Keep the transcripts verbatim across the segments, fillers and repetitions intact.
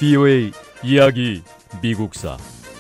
브이오에이 이야기 미국사.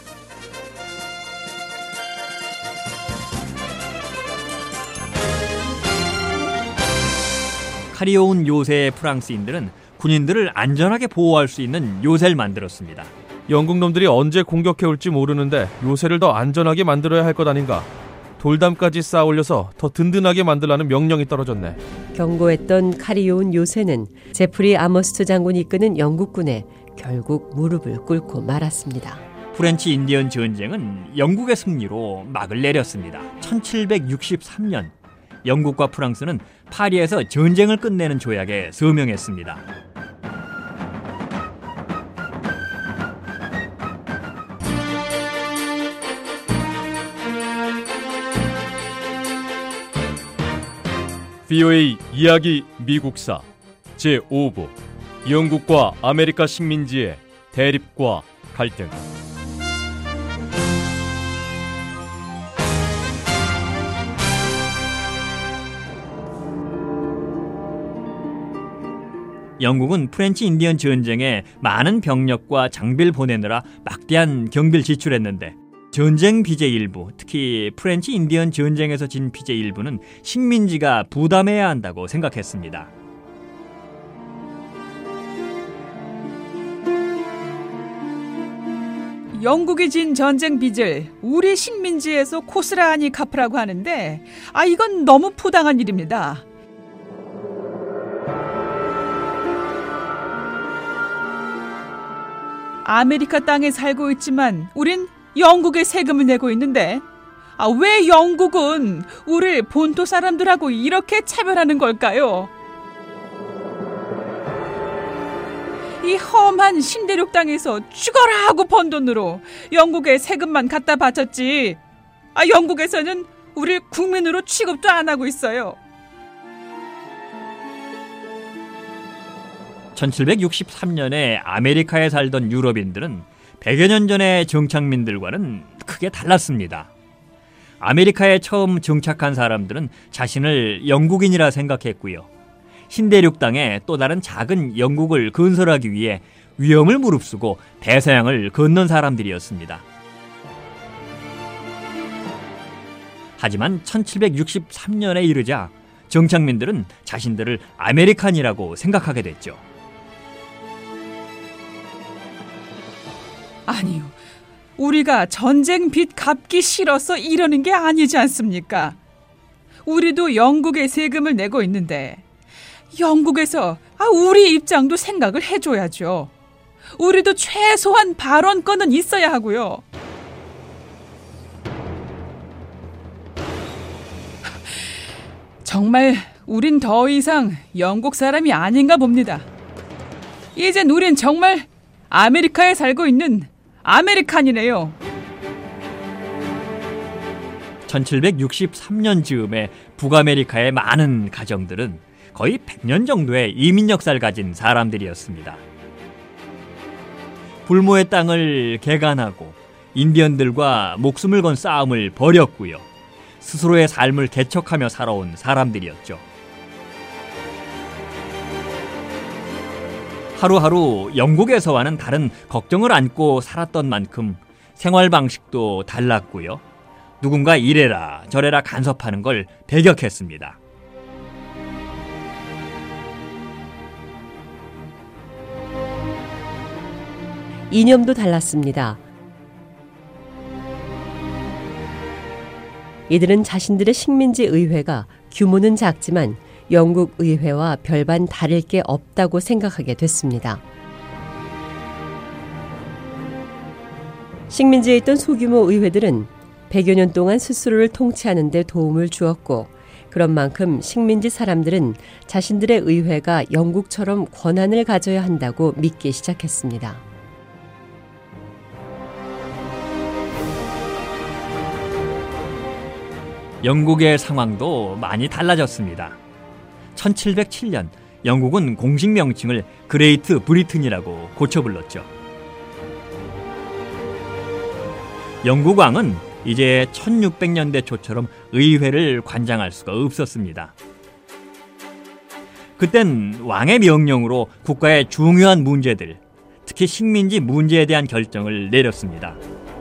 칼이 온 요새의 프랑스인들은 군인들을 안전하게 보호할 수 있는 요새를 만들었습니다. 영국 놈들이 언제 공격해올지 모르는데 요새를 더 안전하게 만들어야 할 것 아닌가. 돌담까지 쌓아 올려서 더 든든하게 만들라는 명령이 떨어졌네. 경고했던 칼이 온 요새는 제프리 아머스트 장군이 이끄는 영국군에 결국 무릎을 꿇고 말았습니다. 프렌치 인디언 전쟁은 영국의 승리로 막을 내렸습니다. 천칠백육십삼 년 영국과 프랑스는 파리에서 전쟁을 끝내는 조약에 서명했습니다. 브이오에이 이야기 미국사 제오 부 영국과 아메리카 식민지의 대립과 갈등. 영국은 프렌치 인디언 전쟁에 많은 병력과 장비를 보내느라 막대한 경비를 지출했는데 전쟁 빚의 일부, 특히 프렌치 인디언 전쟁에서 진 빚의 일부는 식민지가 부담해야 한다고 생각했습니다. 영국이 진 전쟁 빚을 우리 식민지에서 고스란히 갚으라고 하는데 아 이건 너무 부당한 일입니다. 아메리카 땅에 살고 있지만 우린 영국에 세금을 내고 있는데 아, 왜 영국은 우리 본토 사람들하고 이렇게 차별하는 걸까요? 이 험한 신대륙 땅에서 죽어라 하고 번 돈으로 영국에 세금만 갖다 바쳤지 아, 영국에서는 우리 국민으로 취급도 안 하고 있어요. 천칠백육십삼 년에 아메리카에 살던 유럽인들은 백여 년 전의 정착민들과는 크게 달랐습니다. 아메리카에 처음 정착한 사람들은 자신을 영국인이라 생각했고요. 신대륙 땅에 또 다른 작은 영국을 건설하기 위해 위험을 무릅쓰고 대서양을 건넌 사람들이었습니다. 하지만 천칠백육십삼 년에 이르자 정착민들은 자신들을 아메리칸이라고 생각하게 됐죠. 아니요, 우리가 전쟁 빚 갚기 싫어서 이러는 게 아니지 않습니까? 우리도 영국에 세금을 내고 있는데 영국에서 아, 우리 입장도 생각을 해줘야죠. 우리도 최소한 발언권은 있어야 하고요. 정말 우린 더 이상 영국 사람이 아닌가 봅니다. 이젠 우린 정말 아메리카에 살고 있는 아메리칸이네요. 천칠백육십삼 년 즈음에 북아메리카의 많은 가정들은 거의 백 년 정도의 이민 역사를 가진 사람들이었습니다. 불모의 땅을 개간하고 인디언들과 목숨을 건 싸움을 벌였고요. 스스로의 삶을 개척하며 살아온 사람들이었죠. 하루하루 영국에서와는 다른 걱정을 안고 살았던 만큼 생활 방식도 달랐고요. 누군가 이래라 저래라 간섭하는 걸 배격했습니다. 이념도 달랐습니다. 이들은 자신들의 식민지 의회가 규모는 작지만 영국 의회와 별반 다를 게 없다고 생각하게 됐습니다. 식민지에 있던 소규모 의회들은 백여 년 동안 스스로를 통치하는 데 도움을 주었고 그런 만큼 식민지 사람들은 자신들의 의회가 영국처럼 권한을 가져야 한다고 믿기 시작했습니다. 영국의 상황도 많이 달라졌습니다. 천칠백칠 년 영국은 공식 명칭을 그레이트 브리튼이라고 고쳐 불렀죠. 영국 왕은 이제 천육백 년대 초처럼 의회를 관장할 수가 없었습니다. 그땐 왕의 명령으로 국가의 중요한 문제들, 특히 식민지 문제에 대한 결정을 내렸습니다.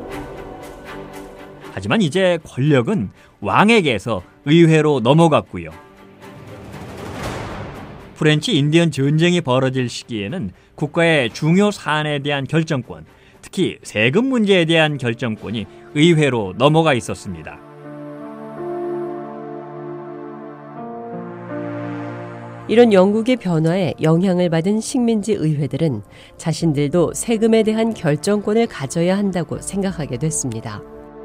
하지만 이제 권력은 왕에게서 의회로 넘어갔고요. 프렌치 인디언 전쟁이 벌어질 시기에는 국가의 중요 사안에 대한 결정권, 특히 세금 문제에 대한 결정권이 의회로 넘어가 있었습니다. 이런 영국의 변화에 영향을 받은 식민지 의회들은 자신들도 세금에 대한 결정권을 가져야 한다고 생각하게 됐습니다.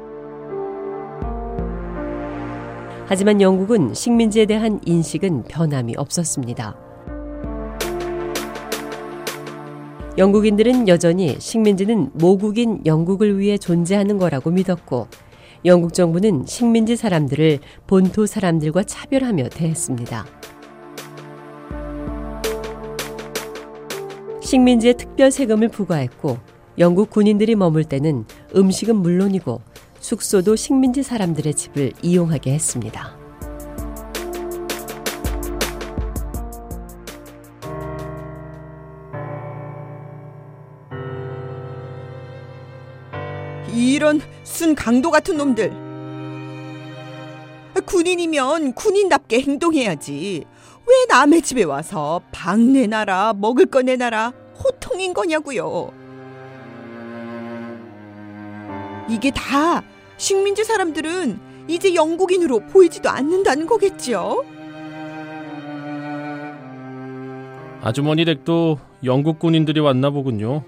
하지만 영국은 식민지에 대한 인식은 변함이 없었습니다. 영국인들은 여전히 식민지는 모국인 영국을 위해 존재하는 거라고 믿었고, 영국 정부는 식민지 사람들을 본토 사람들과 차별하며 대했습니다. 식민지에 특별 세금을 부과했고, 영국 군인들이 머물 때는 음식은 물론이고 숙소도 식민지 사람들의 집을 이용하게 했습니다. 이런 순 강도 같은 놈들. 군인이면 군인답게 행동해야지. 왜 남의 집에 와서 방 내놔라, 먹을 거 내놔라, 호통인 거냐고요. 이게 다 식민지 사람들은 이제 영국인으로 보이지도 않는다는 거겠죠? 아주머니 댁도 영국 군인들이 왔나 보군요.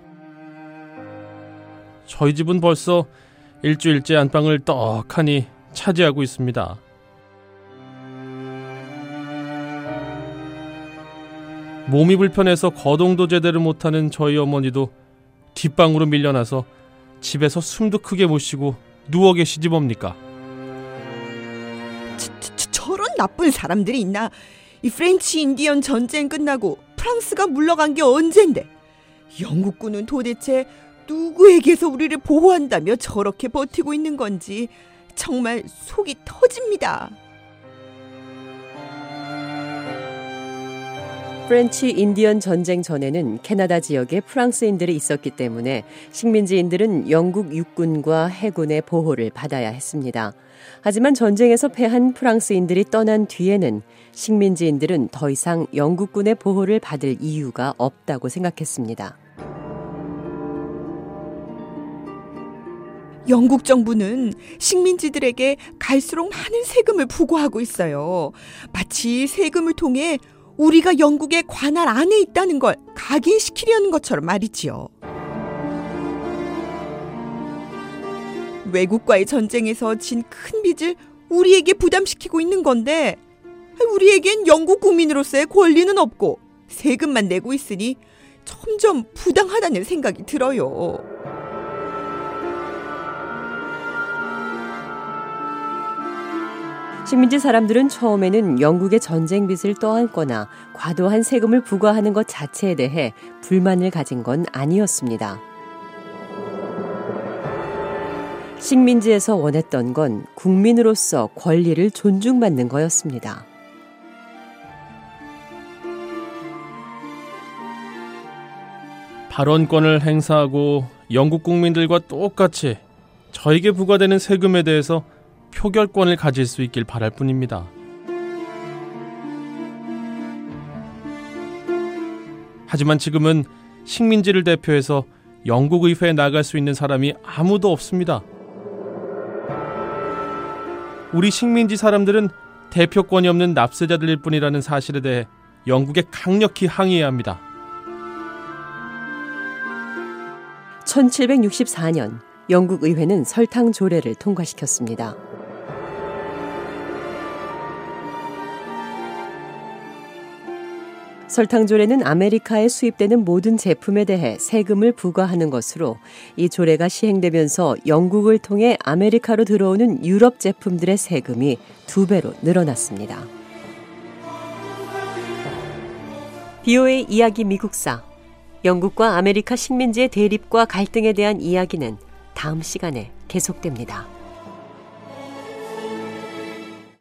저희 집은 벌써 일주일째 안방을 떡하니 차지하고 있습니다. 몸이 불편해서 거동도 제대로 못하는 저희 어머니도 뒷방으로 밀려나서 집에서 숨도 크게 못 쉬고 누워 계시지 뭡니까? 저, 저, 저런 나쁜 사람들이 있나? 이 프렌치 인디언 전쟁 끝나고 프랑스가 물러간 게 언젠데 영국군은 도대체 누구에게서 우리를 보호한다며 저렇게 버티고 있는 건지 정말 속이 터집니다. 프렌치 인디언 전쟁 전에는 캐나다 지역에 프랑스인들이 있었기 때문에 식민지인들은 영국 육군과 해군의 보호를 받아야 했습니다. 하지만 전쟁에서 패한 프랑스인들이 떠난 뒤에는 식민지인들은 더 이상 영국군의 보호를 받을 이유가 없다고 생각했습니다. 영국 정부는 식민지들에게 갈수록 많은 세금을 부과하고 있어요. 마치 세금을 통해 우리가 영국의 관할 안에 있다는 걸 각인시키려는 것처럼 말이지요. 외국과의 전쟁에서 진 큰 빚을 우리에게 부담시키고 있는 건데 우리에겐 영국 국민으로서의 권리는 없고 세금만 내고 있으니 점점 부당하다는 생각이 들어요. 식민지 사람들은 처음에는 영국의 전쟁 빚을 떠안거나 과도한 세금을 부과하는 것 자체에 대해 불만을 가진 건 아니었습니다. 식민지에서 원했던 건 국민으로서 권리를 존중받는 거였습니다. 발언권을 행사하고 영국 국민들과 똑같이 저에게 부과되는 세금에 대해서 표결권을 가질 수 있길 바랄 뿐입니다. 하지만 지금은 식민지를 대표해서 영국 의회에 나갈 수 있는 사람이 아무도 없습니다. 우리 식민지 사람들은 대표권이 없는 납세자들일 뿐이라는 사실에 대해 영국에 강력히 항의해야 합니다. 천칠백육십사 년 영국 의회는 설탕 조례를 통과시켰습니다. 설탕 조례는 아메리카에 수입되는 모든 제품에 대해 세금을 부과하는 것으로 이 조례가 시행되면서 영국을 통해 아메리카로 들어오는 유럽 제품들의 세금이 두 배로 늘어났습니다. 비오에이 이야기 미국사, 영국과 아메리카 식민지의 대립과 갈등에 대한 이야기는 다음 시간에 계속됩니다.